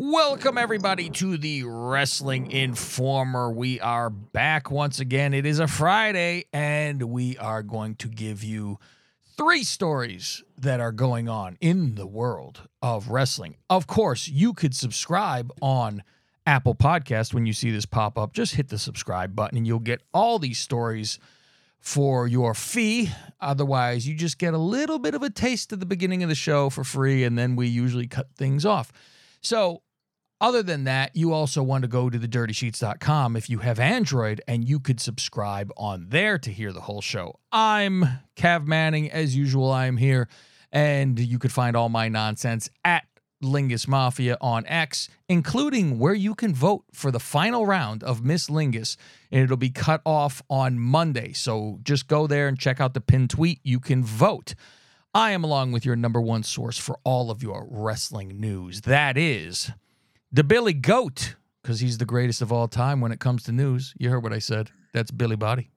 Welcome, everybody, to the Wrestling Informer. We are back once again. It is a Friday, and we are going to give you 3 stories that are going on in the world of wrestling. Of course, you could subscribe on Apple Podcast when you see this pop up. Just hit the subscribe button, and you'll get all these stories for your fee. Otherwise, you just get a little bit of a taste at the beginning of the show for free, and then we usually cut things off. So, other than that, you also want to go to thedirtysheets.com if you have Android, and you could subscribe on there to hear the whole show. I'm Cav Manning. As usual, I am here, and you could find all my nonsense at Lingus Mafia on X, including where you can vote for the final round of Miss Lingus, and it'll be cut off on Monday. So just go there and check out the pinned tweet. You can vote. I am along with your number one source for all of your wrestling news. That is the Billy Goat, because he's the greatest of all time when it comes to news. You heard what I said. That's Billy Body.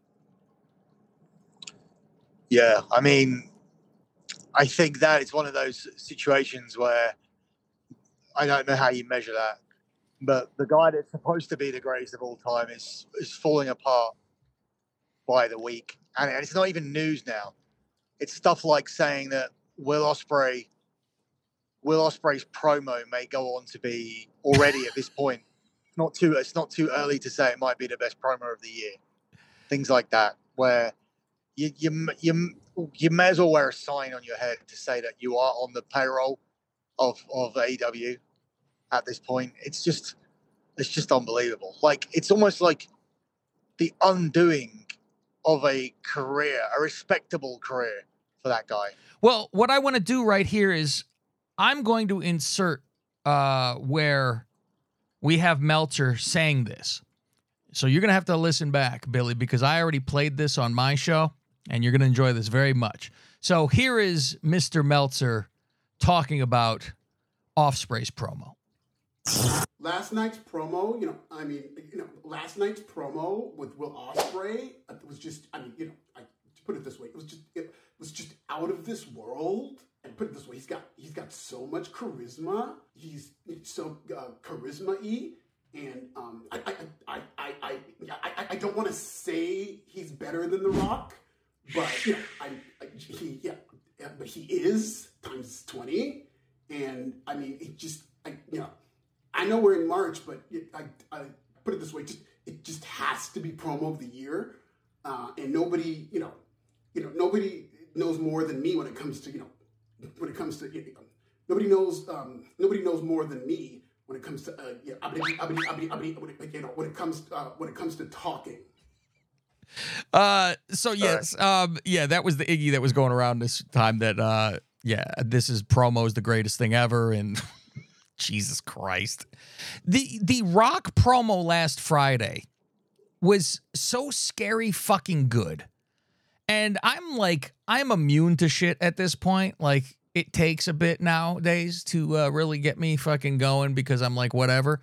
Yeah, I mean, I think that it's one of those situations where I don't know how you measure that, but the guy that's supposed to be the greatest of all time is falling apart by the week. And it's not even news now. It's stuff like saying that Will Ospreay's promo may go on to be already at this point. It's not too early to say it might be the best promo of the year. Things like that, where you may as well wear a sign on your head to say that you are on the payroll of AEW at this point. It's just unbelievable. Like, it's almost like the undoing of a career, a respectable career for that guy. Well, what I want to do right here is I'm going to insert where we have Meltzer saying this. So you're going to have to listen back, Billy, because I already played this on my show, and you're going to enjoy this very much. So here is Mr. Meltzer talking about Ospreay's promo. Last night's promo, last night's promo with Will Ospreay was just, to put it this way, it was just out of this world. And put it this way, he's got so much charisma. He's so charisma-y, and I don't want to say he's better than The Rock, but but he is times 20, and I mean, I know we're in March, but I put it this way, it just has to be promo of the year, and nobody knows more than me when it comes to nobody knows more than me when it comes to when it comes to talking. So yes, that was the Iggy that was going around this time that this is promo's the greatest thing ever, and Jesus Christ. The Rock promo last Friday was so scary fucking good. And I'm immune to shit at this point. Like, it takes a bit nowadays to really get me fucking going, because I'm like, whatever.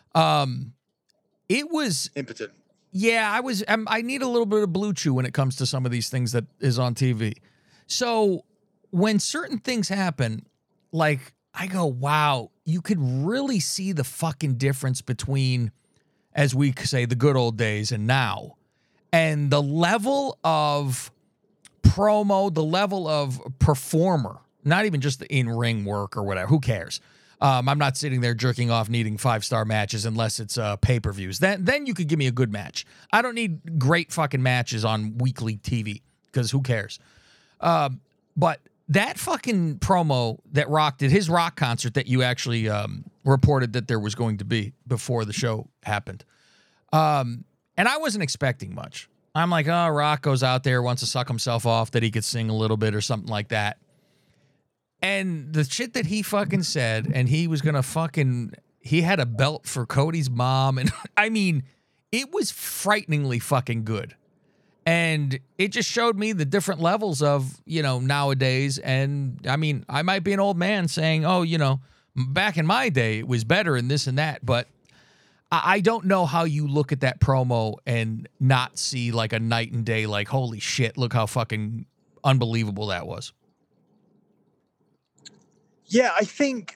It was impotent. Yeah, I need a little bit of Blue Chew when it comes to some of these things that is on TV. So when certain things happen, like, I go, wow, you could really see the fucking difference between, as we say, the good old days and now. And the level of promo, the level of performer, not even just the in-ring work or whatever, who cares? I'm not sitting there jerking off needing 5-star matches unless it's pay-per-views. Then you could give me a good match. I don't need great fucking matches on weekly TV, because who cares? But that fucking promo that Rock did, his Rock concert that you actually reported that there was going to be before the show happened. And I wasn't expecting much. I'm like, oh, Rock goes out there, wants to suck himself off that he could sing a little bit or something like that. And the shit that he fucking said, and he was going to he had a belt for Cody's mom. And I mean, it was frighteningly fucking good. And it just showed me the different levels of, nowadays. And I mean, I might be an old man saying, oh, back in my day, it was better and this and that. But I don't know how you look at that promo and not see like a night and day, like, holy shit, look how fucking unbelievable that was. Yeah, I think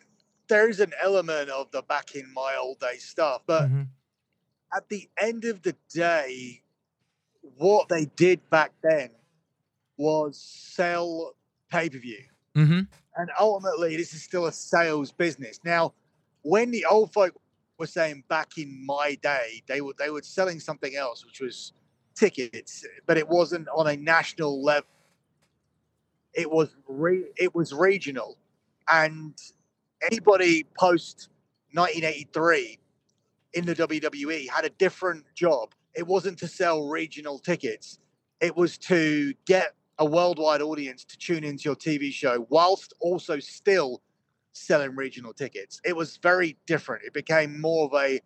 there's an element of the back in my old day stuff, but Mm-hmm. at the end of the day, what they did back then was sell pay-per-view. Mm-hmm. And ultimately, this is still a sales business. Now, when the old folk were saying back in my day, they were selling something else, which was tickets, but it wasn't on a national level. It was regional, and anybody post 1983 in the WWE had a different job. It wasn't to sell regional tickets. It was to get a worldwide audience to tune into your TV show whilst also still selling regional tickets. It was very different. It became more of a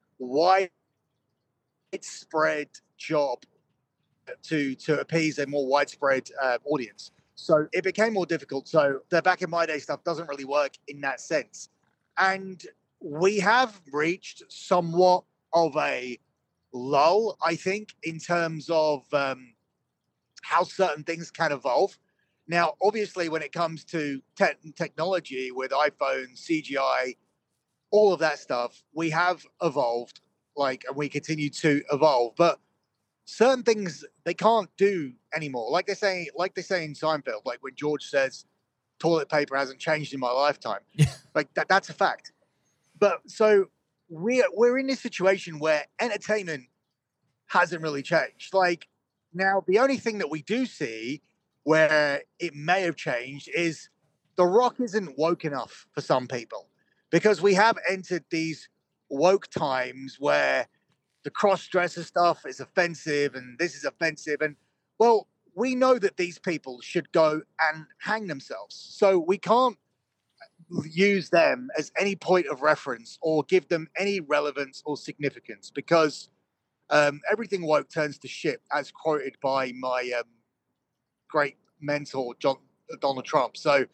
widespread job to appease a more widespread audience. So it became more difficult. So the back in my day stuff doesn't really work in that sense. And we have reached somewhat of a lull, I think, in terms of how certain things can evolve. Now, obviously, when it comes to technology with iPhone, CGI, all of that stuff, we have evolved, and we continue to evolve. But certain things they can't do anymore. Like they say in Seinfeld, like when George says, "Toilet paper hasn't changed in my lifetime." Yeah. Like that's a fact. But so we're in this situation where entertainment hasn't really changed. Like now, the only thing that we do see where it may have changed is The Rock isn't woke enough for some people because we have entered these woke times where the cross-dresser stuff is offensive and this is offensive. And well, we know that these people should go and hang themselves. So we can't use them as any point of reference or give them any relevance or significance because everything woke turns to shit, as quoted by my great mentor, Donald Trump. So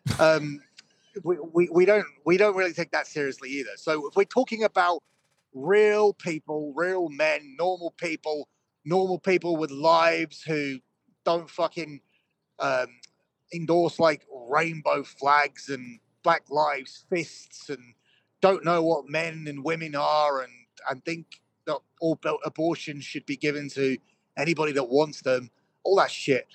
we don't really take that seriously either. So if we're talking about real people, real men, normal people with lives who don't fucking endorse like rainbow flags and Black Lives fists and don't know what men and women are and think that all abortions should be given to anybody that wants them, all that shit.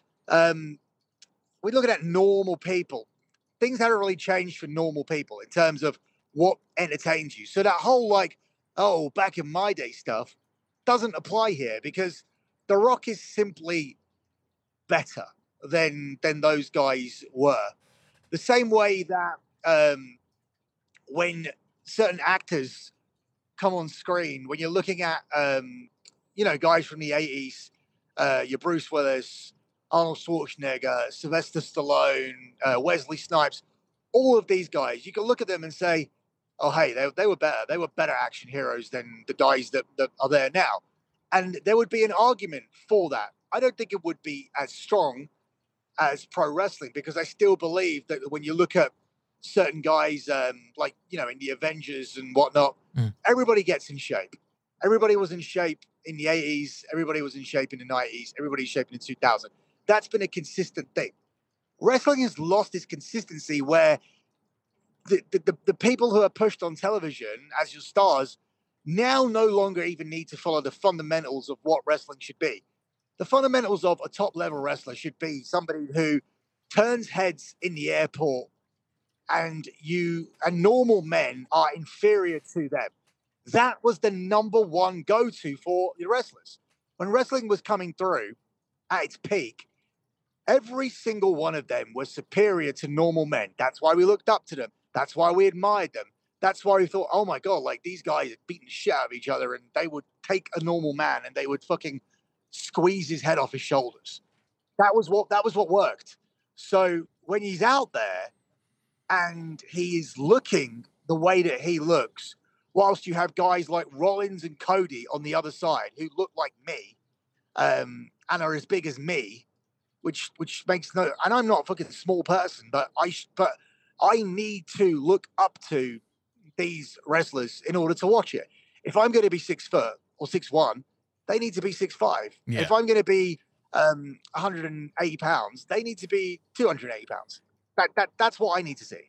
We're looking at normal people. Things haven't really changed for normal people in terms of what entertains you. So that whole like, oh, back in my day stuff doesn't apply here because The Rock is simply better than those guys were. The same way that when certain actors come on screen, when you're looking at guys from the 80s, your Bruce Willis, Arnold Schwarzenegger, Sylvester Stallone, Wesley Snipes, all of these guys, you can look at them and say, oh, hey, they were better. They were better action heroes than the guys that are there now. And there would be an argument for that. I don't think it would be as strong as pro wrestling because I still believe that when you look at certain guys, in the Avengers and whatnot, everybody gets in shape. Everybody was in shape in the 80s. Everybody was in shape in the 90s. Everybody's in shape in 2000. That's been a consistent thing. Wrestling has lost its consistency where the people who are pushed on television as your stars now no longer even need to follow the fundamentals of what wrestling should be. The fundamentals of a top level wrestler should be somebody who turns heads in the airport and normal men are inferior to them. That was the number one go-to for the wrestlers. When wrestling was coming through at its peak, every single one of them was superior to normal men. That's why we looked up to them. That's why we admired them. That's why we thought, oh my God, like these guys are beating the shit out of each other and they would take a normal man and they would fucking squeeze his head off his shoulders. That was what worked. So when he's out there and he is looking the way that he looks, whilst you have guys like Rollins and Cody on the other side who look like me and are as big as me, which makes no. And I'm not a fucking small person, but I need to look up to these wrestlers in order to watch it. If I'm going to be 6 foot or 6'1", they need to be 6'5". Yeah. If I'm going to be 180 pounds, they need to be 280 pounds. That's what I need to see.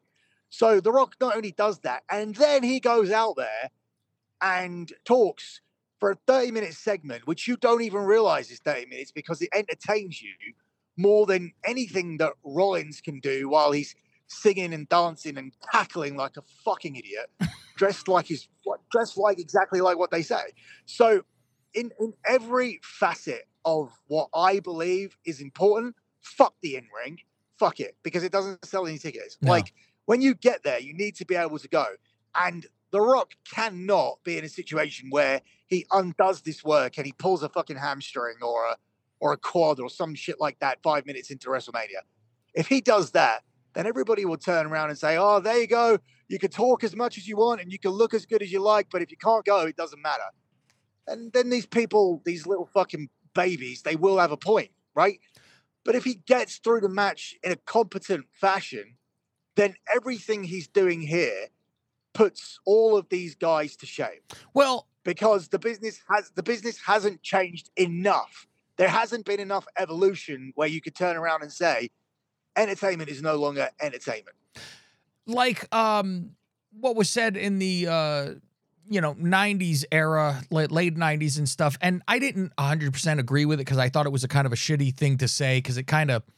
So The Rock not only does that, and then he goes out there and talks for a 30-minute segment, which you don't even realize is 30 minutes because it entertains you more than anything that Rollins can do while he's singing and dancing and cackling like a fucking idiot, dressed like exactly like what they say. So in every facet of what I believe is important, fuck the in-ring, fuck it, because it doesn't sell any tickets. No. Like, when you get there, you need to be able to go. And The Rock cannot be in a situation where he undoes this work and he pulls a fucking hamstring or a quad or some shit like that 5 minutes into WrestleMania. If he does that, then everybody will turn around and say, oh, there you go. You can talk as much as you want and you can look as good as you like, but if you can't go, it doesn't matter. And then these people, these little fucking babies, they will have a point, right? But if he gets through the match in a competent fashion, then everything he's doing here puts all of these guys to shame. Well, because the business hasn't changed enough. There hasn't been enough evolution where you could turn around and say, entertainment is no longer entertainment. Like what was said in the 90s era, late 90s and stuff, and I didn't 100% agree with it because I thought it was a kind of a shitty thing to say because it kind of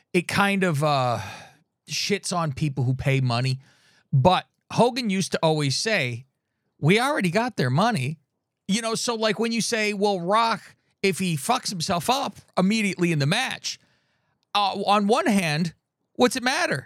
shits on people who pay money. But Hogan used to always say, we already got their money. So like when you say, well, Rock, if he fucks himself up immediately in the match, on one hand, what's it matter?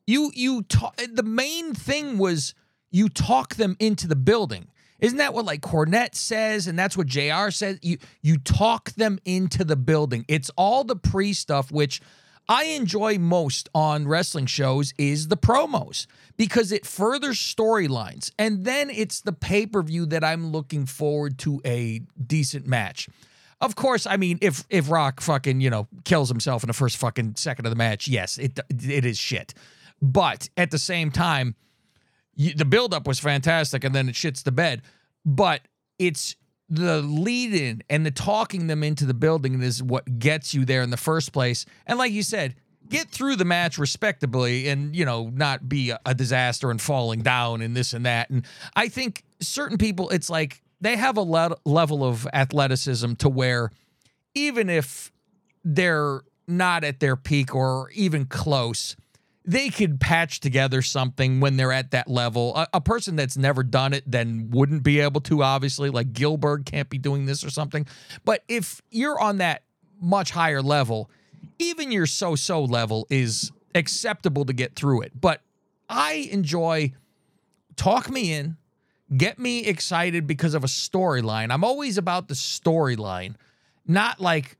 The main thing was you talk them into the building. Isn't that what like Cornette says? And that's what JR says. You talk them into the building. It's all the pre-stuff, which I enjoy most on wrestling shows is the promos because it furthers storylines. And then it's the pay-per-view that I'm looking forward to a decent match. Of course, I mean, if Rock fucking, kills himself in the first fucking second of the match, yes, it is shit. But at the same time, the buildup was fantastic and then it shits the bed. But it's the lead-in and the talking them into the building is what gets you there in the first place. And like you said, get through the match respectably and, not be a disaster and falling down and this and that. And I think certain people, it's like they have a level of athleticism to where even if they're not at their peak or even close, they could patch together something when they're at that level. A person that's never done it then wouldn't be able to, obviously, like Gilbert can't be doing this or something. But if you're on that much higher level, even your so-so level is acceptable to get through it. But I enjoy talk me in, get me excited because of a storyline. I'm always about the storyline, not like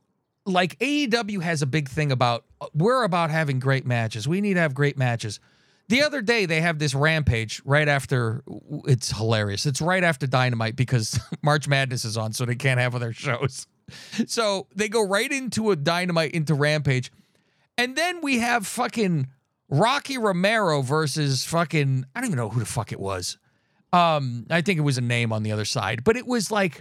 AEW has a big thing about, we're about having great matches. We need to have great matches. The other day, they have this Rampage right after, it's hilarious. It's right after Dynamite because March Madness is on, so they can't have other shows. So they go right into a Dynamite, into Rampage. And then we have fucking Rocky Romero versus fucking, I don't even know who the fuck it was. I think it was a name on the other side. But it was like,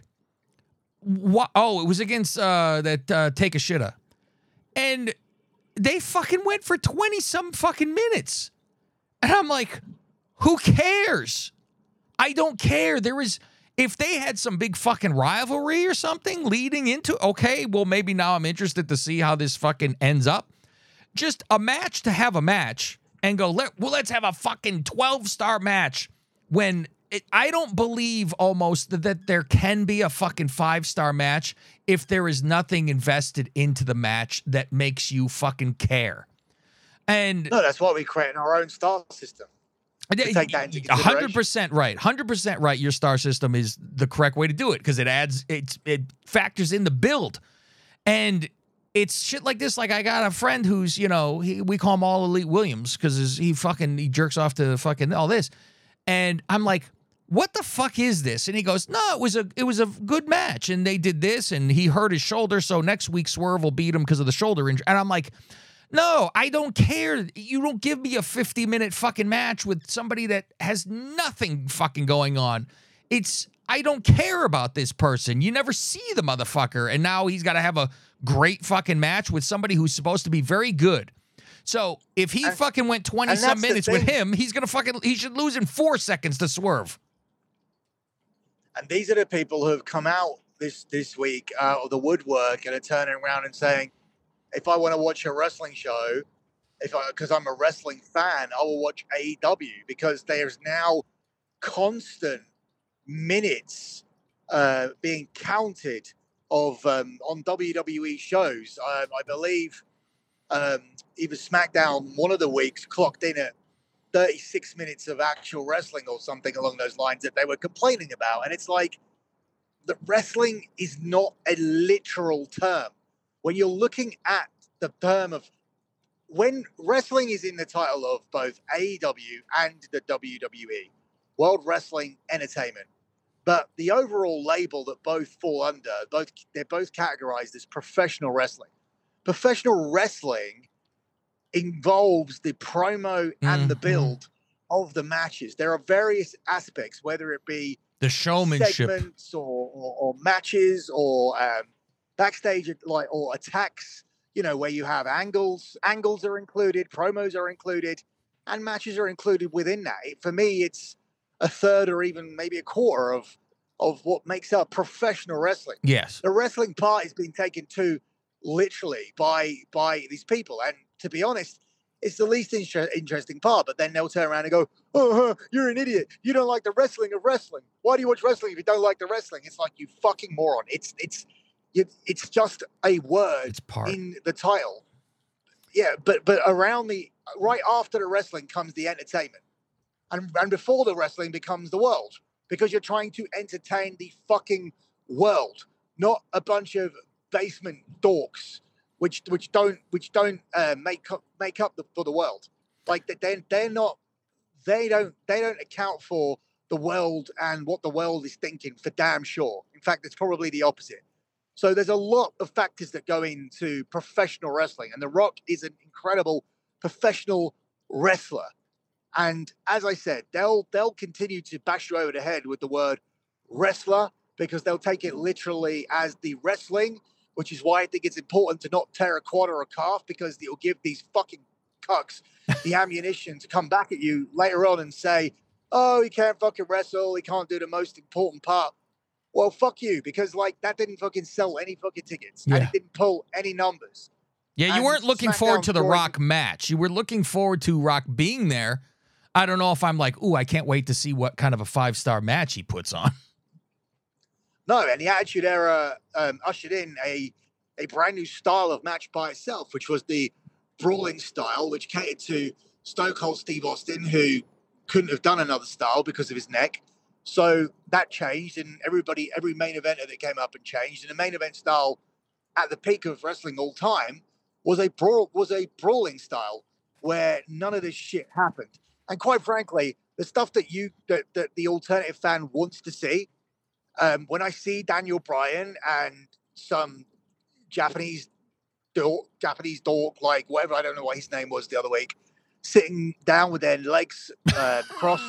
what? Oh, it was against Takeshita. And they fucking went for 20-some fucking minutes. And I'm like, who cares? I don't care. If they had some big fucking rivalry or something leading into, okay, well, maybe now I'm interested to see how this fucking ends up. Just a match to have a match and go, let's have a fucking 12-star match when I don't believe almost that there can be a fucking 5-star match if there is nothing invested into the match that makes you fucking care. And no, that's why we create our own star system. Take that into consideration. 100% right. 100% right. Your star system is the correct way to do it because it factors in the build. And it's shit like this. Like I got a friend who's, we call him All Elite Williams because he jerks off to fucking all this. And I'm like, what the fuck is this? And he goes, no, it was a good match. And they did this and he hurt his shoulder. So next week Swerve will beat him because of the shoulder injury. And I'm like, no, I don't care. You don't give me a 50-minute fucking match with somebody that has nothing fucking going on. I don't care about this person. You never see the motherfucker. And now he's got to have a great fucking match with somebody who's supposed to be very good. So if he And- fucking went 20 and some that's the minutes with thing. him, he should lose in 4 seconds to Swerve. And these are the people who have come out this week out of the woodwork and are turning around and saying, if I want to watch a wrestling show, because I'm a wrestling fan, I will watch AEW, because there's now constant minutes being counted of on WWE shows. I believe even SmackDown one of the weeks clocked in at 36 minutes of actual wrestling or something along those lines that they were complaining about. And it's like, the wrestling is not a literal term. When you're looking at the term of, when wrestling is in the title of both AEW and the WWE, World Wrestling Entertainment, but the overall label that both fall under, they're both categorized as professional wrestling. Professional wrestling involves the promo and the build of the matches. There are various aspects, whether it be The showmanship. segments or matches or backstage or attacks, where you have angles are included, promos are included, and matches are included within that. For me, it's a third or even maybe a quarter of what makes up professional wrestling. Yes. The wrestling part is being taken too literally by these people, and to be honest, it's the least interesting part. But then they'll turn around and go, "Oh, you're an idiot. You don't like the wrestling of wrestling. Why do you watch wrestling if you don't like the wrestling?" It's like, you fucking moron. It's just a word It's part. in the title. Yeah, but around right after the wrestling comes the entertainment, and before the wrestling becomes the world, because you're trying to entertain the fucking world, not a bunch of basement dorks which don't make up for the world. Like, they don't account for the world and what the world is thinking, for damn sure. In fact, it's probably the opposite. So there's a lot of factors that go into professional wrestling, and The Rock is an incredible professional wrestler. And as I said, they'll continue to bash you over the head with the word wrestler, because they'll take it literally as the wrestling, which is why I think it's important to not tear a quad or a calf, because it'll give these fucking cucks the ammunition to come back at you later on and say, oh, he can't fucking wrestle, he can't do the most important part. Well, fuck you, because that didn't fucking sell any fucking tickets, and Yeah. it didn't pull any numbers. Yeah, you And weren't looking forward SmackDown to the drawing- Rock match. You were looking forward to Rock being there. I don't know if I'm like, ooh, I can't wait to see what kind of a 5-star match he puts on. No, and the Attitude Era ushered in a brand new style of match by itself, which was the brawling style, which catered to Stone Cold Steve Austin, who couldn't have done another style because of his neck. So that changed, and every main eventer that came up and changed. And the main event style at the peak of wrestling all time was a brawling style where none of this shit happened. And quite frankly, the stuff that the alternative fan wants to see, when I see Daniel Bryan and some Japanese dork, like whatever, I don't know what his name was the other week, sitting down with their legs crossed,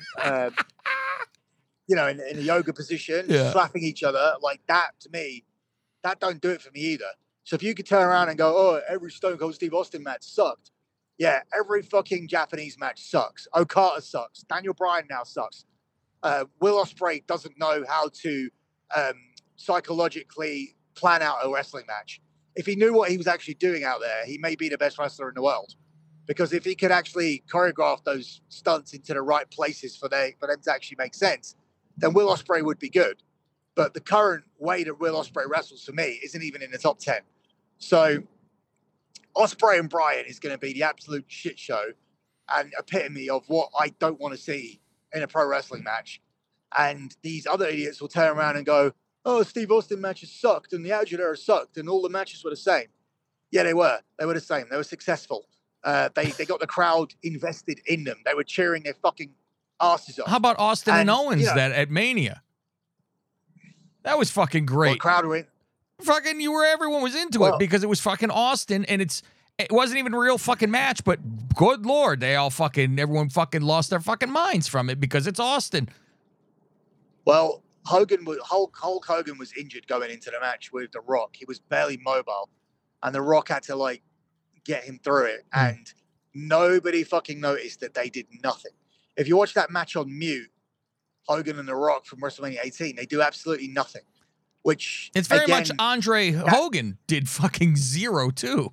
in a yoga position, Yeah. slapping each other, like that, to me, that don't do it for me either. So if you could turn around and go, oh, every Stone Cold Steve Austin match sucked. Yeah, every fucking Japanese match sucks. Okada sucks. Daniel Bryan now sucks. Will Ospreay doesn't know how to psychologically plan out a wrestling match. If he knew what he was actually doing out there, he may be the best wrestler in the world. Because if he could actually choreograph those stunts into the right places for them to actually make sense, then Will Ospreay would be good. But the current way that Will Ospreay wrestles, for me, isn't even in the top 10. So Ospreay and Bryan is going to be the absolute shit show and epitome of what I don't want to see in a pro wrestling match. And these other idiots will turn around and go, oh, Steve Austin matches sucked and the Attitude Era sucked and all the matches were the same. Yeah, they were. They were the same. They were successful. They got the crowd invested in them. They were cheering their fucking asses off. How about Austin and Owens that at Mania? That was fucking great. Well, crowd were in. Fucking, everyone was into it because it was fucking Austin, and it wasn't even a real fucking match, but good Lord, everyone fucking lost their fucking minds from it because it's Austin. Well, Hulk Hogan was injured going into the match with The Rock. He was barely mobile, and The Rock had to get him through it. And nobody fucking noticed that they did nothing. If you watch that match on mute, Hogan and The Rock from WrestleMania 18, they do absolutely nothing. Which it's very again, much Andre Hogan did fucking zero too.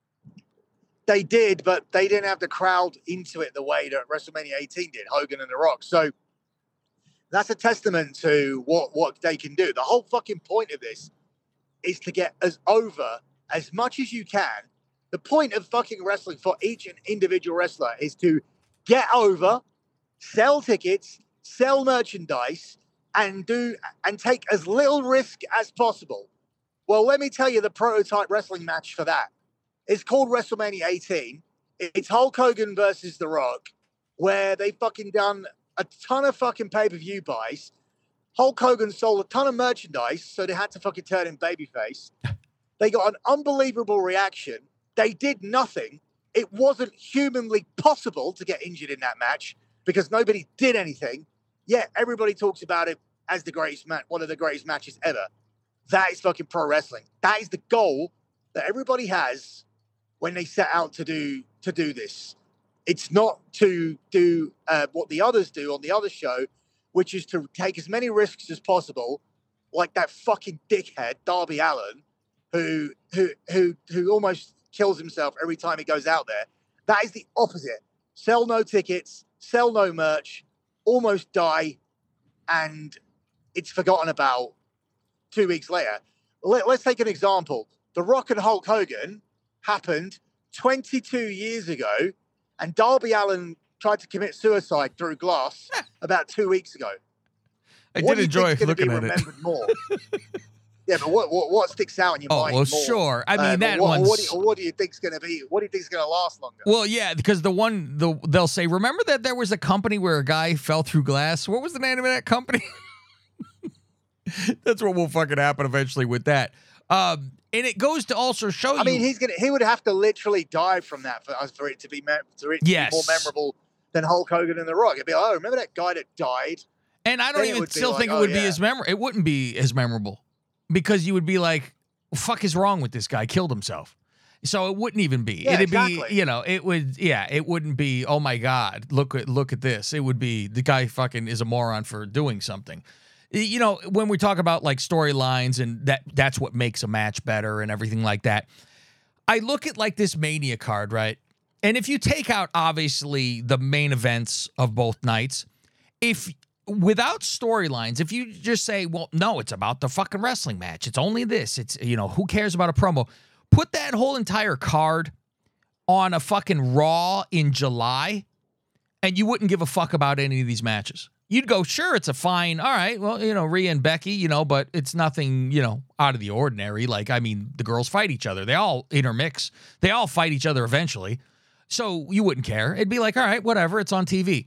They did, but they didn't have the crowd into it the way that WrestleMania 18 did, Hogan and The Rock. So that's a testament to what they can do. The whole fucking point of this is to get as over as much as you can. The point of fucking wrestling for each individual wrestler is to get over, sell tickets, sell merchandise, and take as little risk as possible. Well, let me tell you the prototype wrestling match for that. It's called WrestleMania 18. It's Hulk Hogan versus The Rock, where they fucking done a ton of fucking pay-per-view buys. Hulk Hogan sold a ton of merchandise, so they had to fucking turn him babyface. They got an unbelievable reaction. They did nothing. It wasn't humanly possible to get injured in that match because nobody did anything. Yet everybody talks about it as the greatest match, one of the greatest matches ever. That is fucking pro wrestling. That is the goal that everybody has when they set out to do this. It's not to do what the others do on the other show, which is to take as many risks as possible, like that fucking dickhead Darby Allin, who almost kills himself every time he goes out there. That is the opposite. Sell no tickets, sell no merch, almost die, and it's forgotten about 2 weeks later. Let's take an example. The Rock and Hulk Hogan happened 22 years ago, and Darby Allin tried to commit suicide through glass about 2 weeks ago. I did enjoy looking at it. More? Yeah, but what sticks out in your mind? Oh, well, more? sure. I mean, that one. one's... What do you think's going to be? What do you think's going to last longer? Well, yeah, because they'll say, remember that there was a company where a guy fell through glass? What was the name of that company? That's what will fucking happen eventually with that. And it goes to also show you. I mean, he would have to literally die from that for it to be yes. more memorable than Hulk Hogan and The Rock. It'd be like, oh, remember that guy that died? And I don't even still think it would be as memorable. It wouldn't be as memorable because you would be like, what the fuck is wrong with this guy? Killed himself. So it wouldn't even be. Yeah, It'd exactly. be, it wouldn't be, oh my God, look at this. It would be the guy fucking is a moron for doing something. You know, when we talk about like storylines and that's what makes a match better and everything like that, I look at like this Mania card, right? And if you take out obviously the main events of both nights, without storylines, if you just say, well, no, it's about the fucking wrestling match. It's only this. It's, who cares about a promo? Put that whole entire card on a fucking Raw in July, and you wouldn't give a fuck about any of these matches. You'd go, sure, it's a fine, all right, well, Rhea and Becky, but it's nothing, out of the ordinary. Like, I mean, the girls fight each other. They all intermix. They all fight each other eventually. So you wouldn't care. It'd be like, all right, whatever, it's on TV.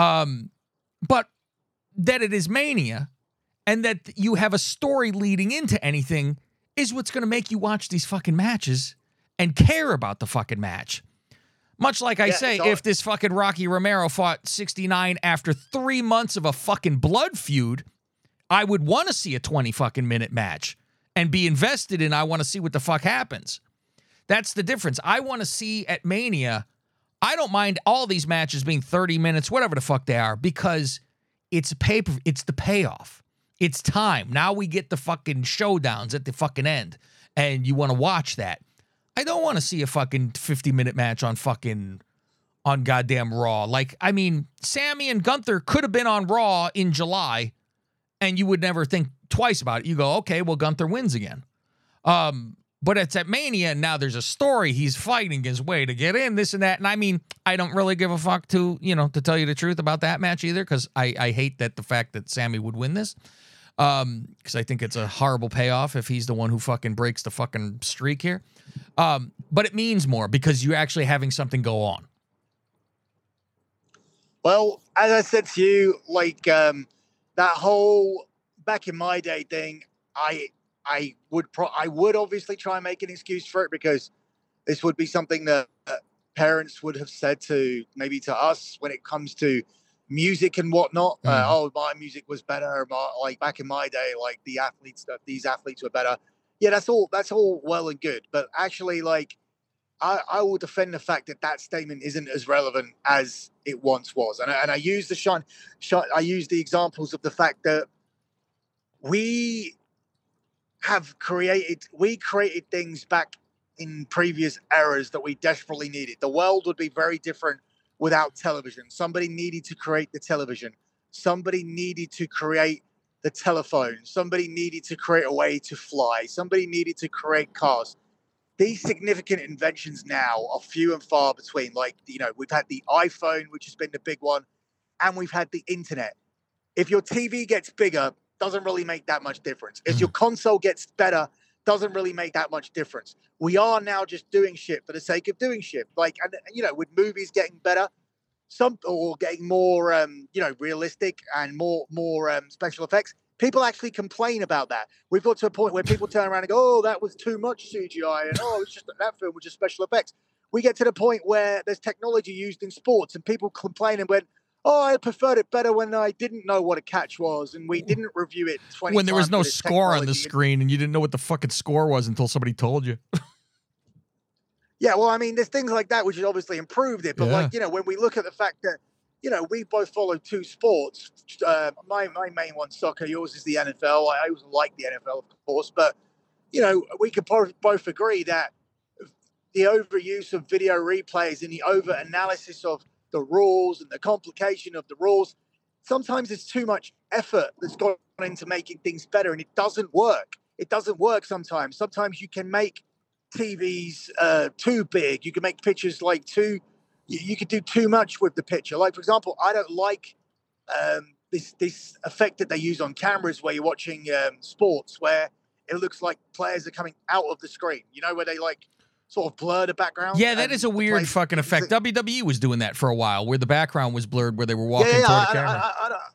But that it is Mania and that you have a story leading into anything is what's going to make you watch these fucking matches and care about the fucking match. Much like I say, if this fucking Rocky Romero fought 69 after 3 months of a fucking blood feud, I would want to see a 20 fucking minute match and be invested in, I want to see what the fuck happens. That's the difference. I want to see at Mania, I don't mind all these matches being 30 minutes, whatever the fuck they are, because it's it's the payoff. It's time. Now we get the fucking showdowns at the fucking end, and you want to watch that. I don't want to see a fucking 50-minute match on goddamn Raw. Like, I mean, Sammy and Gunther could have been on Raw in July, and you would never think twice about it. You go, okay, well, Gunther wins again. But it's at Mania, and now there's a story. He's fighting his way to get in, this and that. And I mean, I don't really give a fuck to tell you the truth about that match either, because I hate the fact that Sammy would win this. Because I think it's a horrible payoff if he's the one who fucking breaks the fucking streak here. But it means more because you're actually having something go on. Well, as I said to you, like that whole back in my day thing, I would obviously try and make an excuse for it because this would be something that parents would have said to us when it comes to music and whatnot. Oh, my music was better. Like back in my day, like the athletes stuff, these athletes were better. Yeah, that's all well and good. But actually, like I will defend the fact that that statement isn't as relevant as it once was. And I use I use the examples of the fact that we created things back in previous eras that we desperately needed. The world would be very different without television. Somebody needed to create the television. Somebody needed to create the telephone. Somebody needed to create a way to fly. Somebody needed to create cars. These significant inventions now are few and far between. Like, we've had the iPhone, which has been the big one, and we've had the internet. If your TV gets bigger, doesn't really make that much difference. If your console gets better, doesn't really make that much difference. We are now just doing shit for the sake of doing shit. Like, and with movies getting better, or getting more, realistic and more special effects, people actually complain about that. We've got to a point where people turn around and go, "Oh, that was too much CGI," and "Oh, it's just that film was just special effects." We get to the point where there's technology used in sports, and people complain and went, "Oh, I preferred it better when I didn't know what a catch was, and we didn't review it 20 when there was times no with this score on the technology." screen and you didn't know what the fucking score was until somebody told you. Yeah, well, I mean, there's things like that which has obviously improved it. But when we look at the fact that, we both follow two sports. My main one's soccer. Yours is the NFL. I always like the NFL, of course. But, we could both agree that the overuse of video replays and the over-analysis of the rules and the complication of the rules, sometimes it's too much effort that's gone into making things better, and it doesn't work. It doesn't work sometimes. Sometimes you can make TVs too big. You can make pictures like you could do too much with the picture. Like, for example, I don't like this effect that they use on cameras where you're watching sports, where it looks like players are coming out of the screen, where they sort of blur the background. Yeah, that is a weird fucking effect. WWE was doing that for a while, where the background was blurred, where they were walking toward the camera.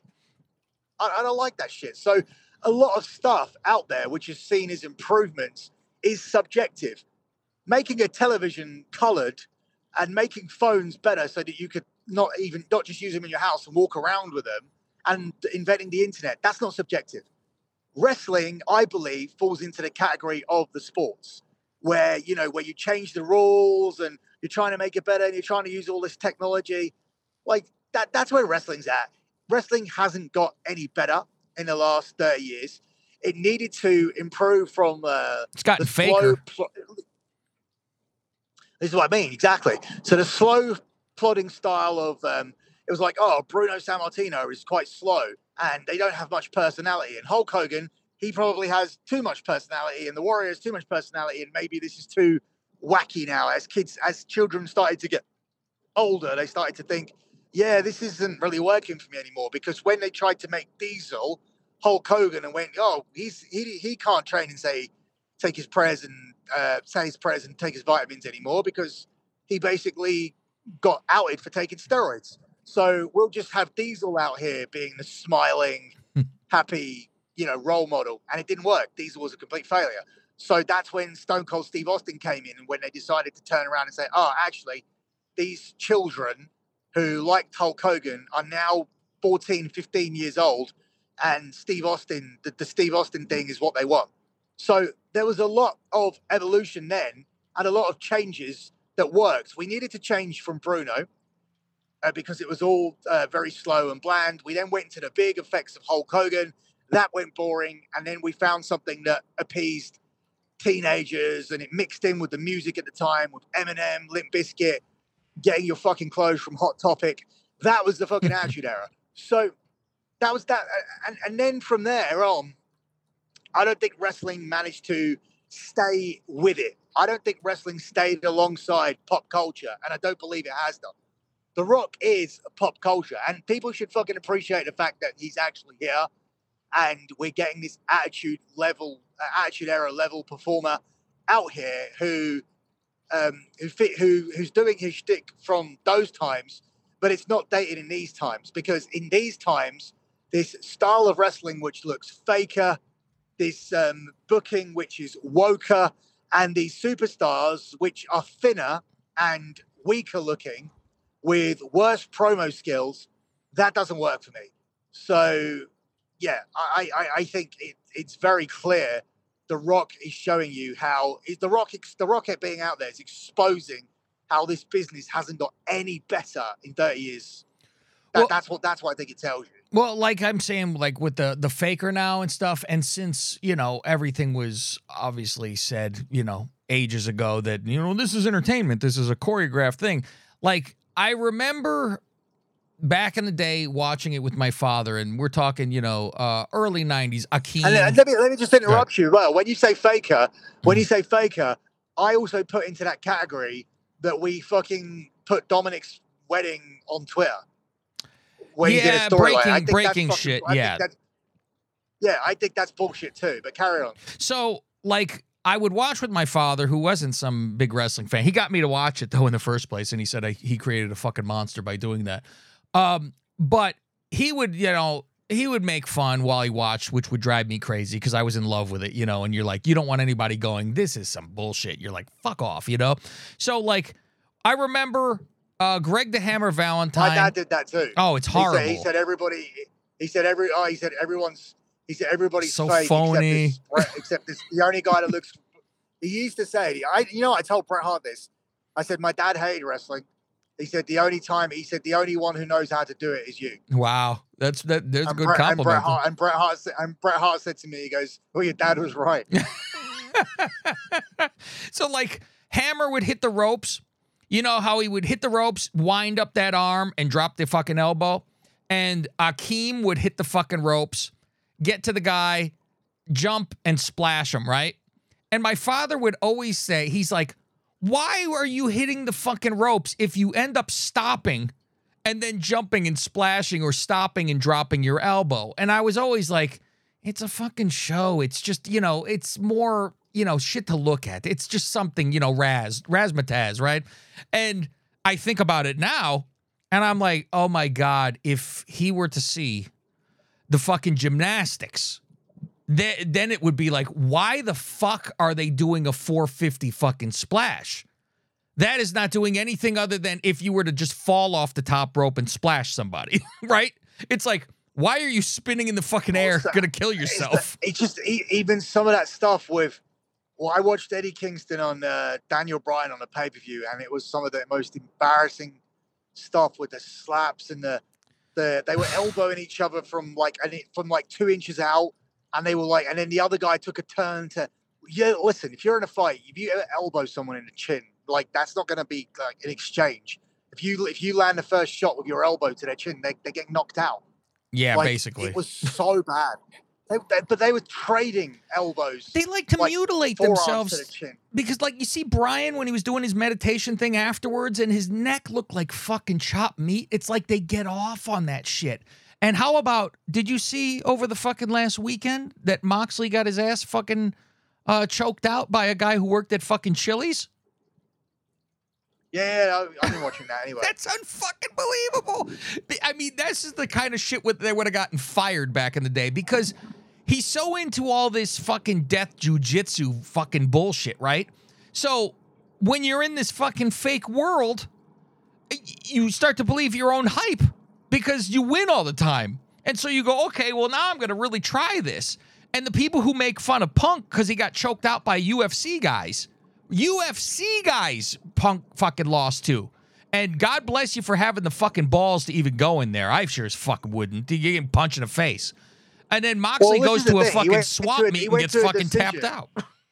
I don't like that shit. So a lot of stuff out there, which is seen as improvements, is subjective. Making a television colored and making phones better so that you could not just use them in your house and walk around with them, and inventing the internet, that's not subjective. Wrestling, I believe, falls into the category of the sports where you change the rules and you're trying to make it better and you're trying to use all this technology. Like that's where wrestling's at. Wrestling hasn't got any better in the last 30 years. It needed to improve from it's gotten faker. This is what I mean, exactly. So the slow plodding style of it was like, oh, Bruno Sammartino is quite slow and they don't have much personality. And Hulk Hogan, he probably has too much personality, and the Warrior has too much personality, and maybe this is too wacky now. As children started to get older, they started to think, yeah, this isn't really working for me anymore. Because when they tried to make Diesel Hulk Hogan and went, oh, he can't train and take his prayers and say his prayers and take his vitamins anymore, because he basically got outed for taking steroids. So we'll just have Diesel out here being the smiling, happy, role model. And it didn't work. Diesel was a complete failure. So that's when Stone Cold Steve Austin came in, and when they decided to turn around and say, oh, actually, these children who liked Hulk Hogan are now 14, 15 years old, and Steve Austin, the Steve Austin thing is what they want. So there was a lot of evolution then and a lot of changes that worked. We needed to change from Bruno because it was all very slow and bland. We then went into the big effects of Hulk Hogan. That went boring. And then we found something that appeased teenagers, and it mixed in with the music at the time with Eminem, Limp Bizkit, getting your fucking clothes from Hot Topic. That was the fucking Attitude Era. So that was that. And then from there on, I don't think wrestling managed to stay with it. I don't think wrestling stayed alongside pop culture, and I don't believe it has done. The Rock is pop culture, and people should fucking appreciate the fact that he's actually here, and we're getting this Attitude Era level performer out here who's doing his shtick from those times, but it's not dated in these times, because in these times, this style of wrestling which looks faker, this booking which is woker, and these superstars which are thinner and weaker looking with worse promo skills, that doesn't work for me. So, yeah, I think it's very clear The Rock is showing you how the Rocket being out there is exposing how this business hasn't got any better in 30 years. That's what I think it tells you. Well, like I'm saying, like with the Faker now and stuff, and since, you know, everything was obviously said, you know, ages ago that, you know, this is entertainment, this is a choreographed thing. Like, I remember back in the day watching it with my father, and we're talking, you know, early 90s, Akeem. And let me just interrupt you. Well, when you say Faker, I also put into that category that we fucking put Dominic's wedding on Twitter. When he did a storyline. breaking shit. Yeah. I think that's bullshit too, but carry on. So, like, I would watch with my father, who wasn't some big wrestling fan. He got me to watch it, though, in the first place, and he said he created a fucking monster by doing that. But he would, you know, he would make fun while he watched, which would drive me crazy because I was in love with it, you know, and you're like, you don't want anybody going, this is some bullshit. You're like, fuck off, you know? So, like, I remember Greg the Hammer Valentine. My dad did that too. Oh, it's horrible. He said everybody's so fake phony. except this the only guy that looks. He used to say, I told Bret Hart this. I said my dad hated wrestling. He said the only one who knows how to do it is you. Wow, there's a good compliment. And Bret Hart said to me, he goes, "Well, your dad was right." So, like, Hammer would hit the ropes. You know how he would hit the ropes, wind up that arm, and drop the fucking elbow? And Akeem would hit the fucking ropes, get to the guy, jump, and splash him, right? And my father would always say, he's like, why are you hitting the fucking ropes if you end up stopping and then jumping and splashing or stopping and dropping your elbow? And I was always like, it's a fucking show. It's just, you know, it's more, you know, shit to look at. It's just something, you know, razzmatazz, right? And I think about it now, and I'm like, oh my God, if he were to see the fucking gymnastics, then it would be like, why the fuck are they doing a 450 fucking splash? That is not doing anything other than if you were to just fall off the top rope and splash somebody, right? It's like, why are you spinning in the fucking air, gonna kill yourself? It's just even some of that stuff with. Well, I watched Eddie Kingston on Daniel Bryan on a pay-per-view, and it was some of the most embarrassing stuff with the slaps and they were elbowing each other from like 2 inches out, and they were like, and then the other guy took a turn to, listen, if you're in a fight, if you elbow someone in the chin, like that's not going to be like an exchange. If you land the first shot with your elbow to their chin, they get knocked out. Yeah, like, basically. It was so bad. But they were trading elbows. They like to mutilate themselves because, like, you see Brian when he was doing his meditation thing afterwards, and his neck looked like fucking chopped meat. It's like they get off on that shit. And how about, did you see over the fucking last weekend that Moxley got his ass fucking choked out by a guy who worked at fucking Chili's? Yeah, I've been watching that anyway. That's unfucking believable. I mean, this is the kind of shit they would have gotten fired back in the day because he's so into all this fucking death jujitsu fucking bullshit, right? So when you're in this fucking fake world, you start to believe your own hype because you win all the time. And so you go, okay, well, now I'm going to really try this. And the people who make fun of Punk because he got choked out by UFC guys, Punk fucking lost to. And God bless you for having the fucking balls to even go in there. I sure as fuck wouldn't. You get punched in the face. And then Moxley goes to a fucking swap meet and gets fucking tapped out.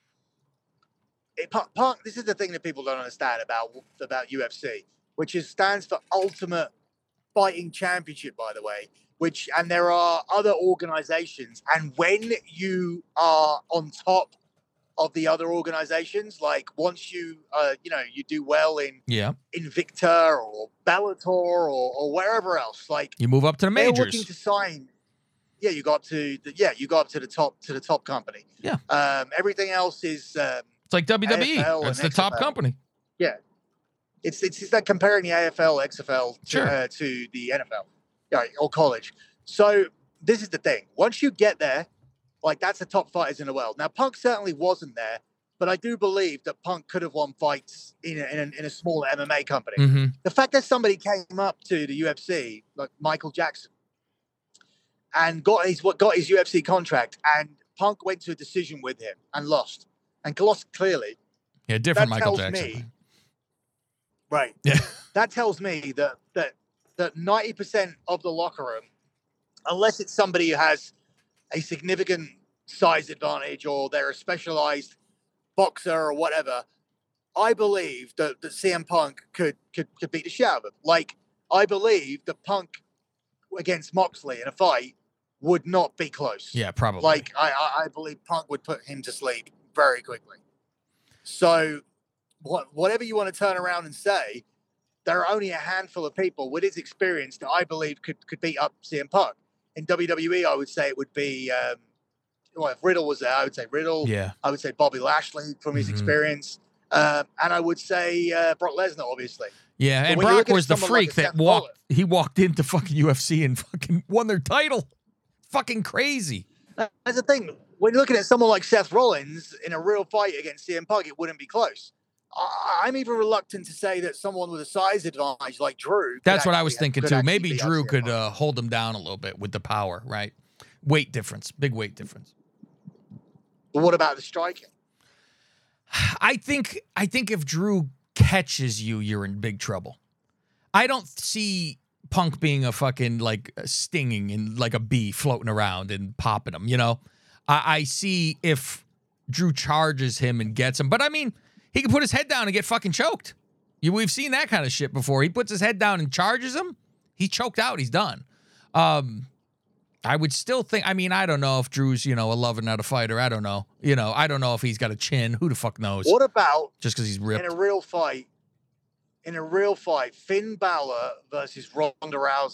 Punk, this is the thing that people don't understand about UFC, which stands for Ultimate Fighting Championship, by the way. And there are other organizations. And when you are on top of the other organizations, like once you you do well in Invicta or Bellator or wherever else, like you move up to the majors. They're looking to sign. Yeah, you go up to the top company. Yeah. Everything else is it's like WWE. That's the top company. Yeah. It's like comparing the AFL, XFL to the NFL, or college. So this is the thing. Once you get there, like that's the top fighters in the world. Now Punk certainly wasn't there, but I do believe that Punk could have won fights in a smaller MMA company. Mm-hmm. The fact that somebody came up to the UFC, like Michael Jackson, and got his UFC contract, and Punk went to a decision with him and lost clearly. Yeah, different That Michael tells Jackson. me, right? Yeah. That tells me that 90% of the locker room, unless it's somebody who has a significant size advantage or they're a specialized boxer or whatever, I believe that CM Punk could beat the shit out of him. Like, I believe that Punk against Moxley in a fight would not be close. Yeah, probably. Like, I believe Punk would put him to sleep very quickly. So, whatever you want to turn around and say, there are only a handful of people with his experience that I believe could beat up CM Punk. In WWE, I would say it would be, if Riddle was there, I would say Riddle. Yeah. I would say Bobby Lashley from his experience. And I would say Brock Lesnar, obviously. Yeah, and Brock was the freak that walked into fucking UFC and fucking won their title. Fucking crazy. That's the thing. When you're looking at someone like Seth Rollins in a real fight against CM Punk, it wouldn't be close. I'm even reluctant to say that someone with a size advantage like Drew. That's what I was thinking too. Maybe Drew could hold him down a little bit with the power, right? Weight difference, big weight difference. But what about the striking? I think if Drew catches you, you're in big trouble. I don't see Punk being a fucking like stinging and like a bee floating around and popping him, you know? I see if Drew charges him and gets him. But I mean, he can put his head down and get fucking choked. We've seen that kind of shit before. He puts his head down and charges him. He's choked out. He's done. I would still think, I mean, I don't know if Drew's, a lover, not a fighter. I don't know. I don't know if he's got a chin. Who the fuck knows? What about just because he's ripped? In a real fight, Finn Balor versus Ronda Rousey.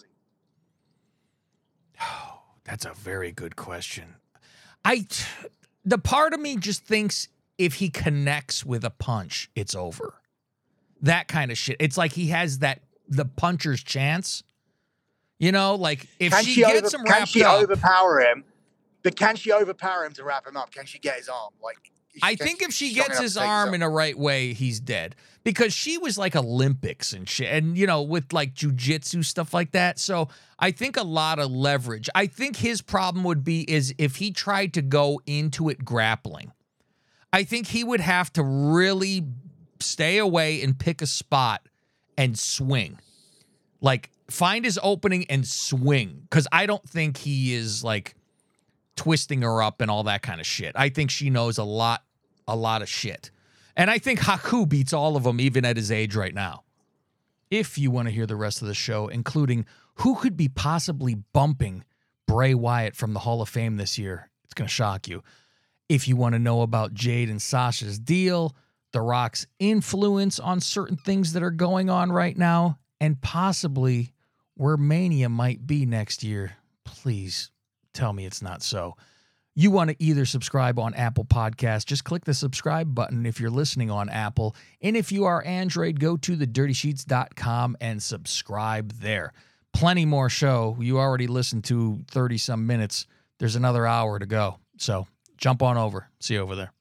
Oh, that's a very good question. The part of me just thinks if he connects with a punch, it's over. That kind of shit. It's like he has the puncher's chance. Like if she gets him wrapped up. Can she overpower him? But can she overpower him to wrap him up? Can she get his arm? I think if she gets his arm in the right way, he's dead. Because she was like Olympics and shit. And, with like jujitsu, stuff like that. So I think a lot of leverage. I think his problem would be is if he tried to go into it grappling. I think he would have to really stay away and pick a spot and swing. Like, find his opening and swing. Because I don't think he is, like, twisting her up and all that kind of shit. I think she knows a lot of shit. And I think Haku beats all of them, even at his age right now. If you want to hear the rest of the show, including who could be possibly bumping Bray Wyatt from the Hall of Fame this year, it's going to shock you. If you want to know about Jade and Sasha's deal, The Rock's influence on certain things that are going on right now, and possibly where Mania might be next year, please tell me it's not so. You want to either subscribe on Apple Podcasts, just click the subscribe button if you're listening on Apple. And if you are Android, go to thedirtysheets.com and subscribe there. Plenty more show. You already listened to 30-some minutes. There's another hour to go. So jump on over. See you over there.